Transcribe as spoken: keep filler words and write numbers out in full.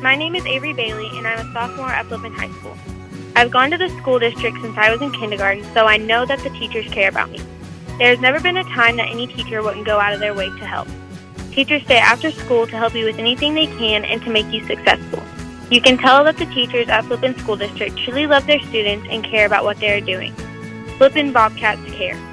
My name is Avery Bailey, and I'm a sophomore at Flippin High School. I've gone to the school district since I was in kindergarten, so I know that the teachers care about me. There has never been a time that any teacher wouldn't go out of their way to help. Teachers stay after school to help you with anything they can and to make you successful. You can tell that the teachers at Flippin School District truly love their students and care about what they are doing. Flippin Bobcats care.